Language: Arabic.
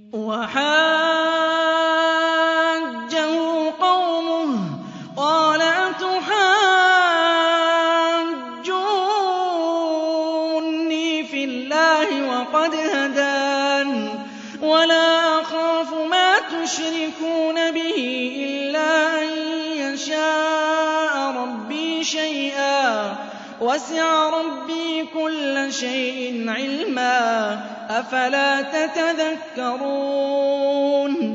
وَحَاجَّهُ قَوْمُهُ قَالَ أَتُحَاجُّونِّي فِي اللَّهِ وَقَدْ هَدَانِ وَلَا أَخَافُ مَا تُشْرِكُونَ بِهِ إِلَّا أَن يَشَاءَ رَبِّي شَيْئًا ۗ وَسِعَ رَبِّي كُلَّ شَيْءٍ عِلْمًا ۗ أَفَلَا تَتَذَكَّرُونَ